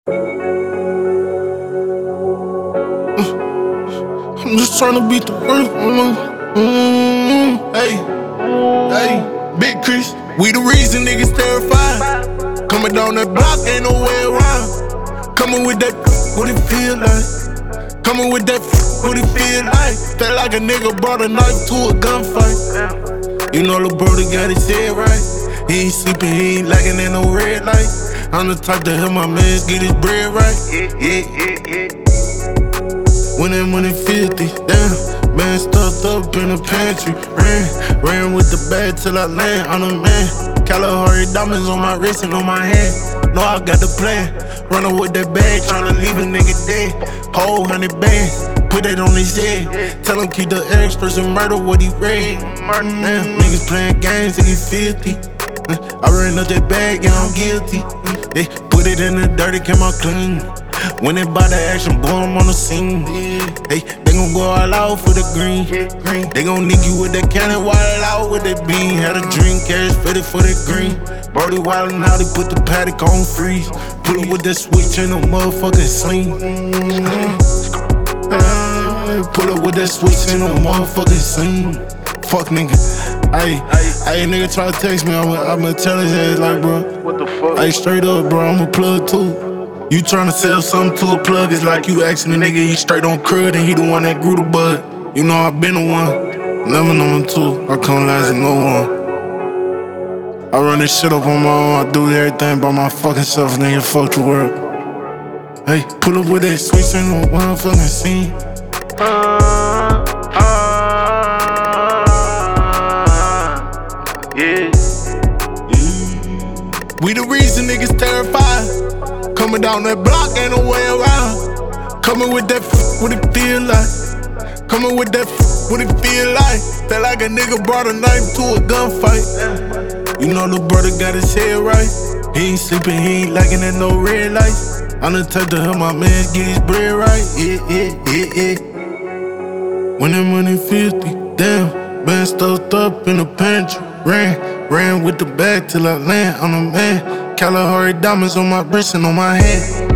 I'm just tryna beat the worst one. Hey, Big Chris, we the reason niggas terrified. Coming down that block, ain't no way around. Coming with that, what it feel like? Coming with that, what it feel like? Felt like a nigga brought a knife to a gunfight. You know the brother got his head right. He ain't sleeping, he ain't lagging in no red light. I'm the type to help my mans get his bread right. When that money filthy, damn, man stuffed up in the pantry. Ran with the bag till I land on the man. Kalahari diamonds on my wrist and on my hand. Know I got the plan. Running with that bag, tryna leave a nigga dead. Whole 100 bands, put that on his head. Tell him keep the extras and murder what he read. Damn, niggas playing games and he filthy. I ran up that bag, yeah, I'm guilty. They put it in the dirty, came out clean. When they buy the action, boy, I'm on the scene. Hey, they gon' go all out for the green. They gon' nick you with that cannon, wild out with that bean. Had a drink, cash fitted for that green. Brody wildin' out, he put the paddock on freeze. Pull up with that switch in the motherfucking sling. Pull up with that switch in the motherfucking sling. Fuck nigga. Ayy, nigga try to text me, I'ma tell his ass like, bro. What the fuck? Ayy, straight up, bro, I'm a plug too. You tryna sell something to a plug, it's like you asking a nigga, he straight on crud and he the one that grew the bud. You know I been the one, never number two, I can't lie to no one. I run this shit up on my own, I do everything by my fucking self, nigga, fuck the world. Hey, pull up with that switch in the motherfucking scene. Yeah. We the reason niggas terrified. Coming down that block, ain't no way around. Coming with that, what it feel like? Coming with that, what it feel like? Felt like a nigga brought a knife to a gunfight. You know the brother got his head right. He ain't sleeping, he ain't lagging at no red lights. I'm the type to help my man get his bread right. When that money filthy, damn, man stuffed up in the pantry. Ran with the bag till I land on the man. Kalahari diamonds on my wrist and on my hand.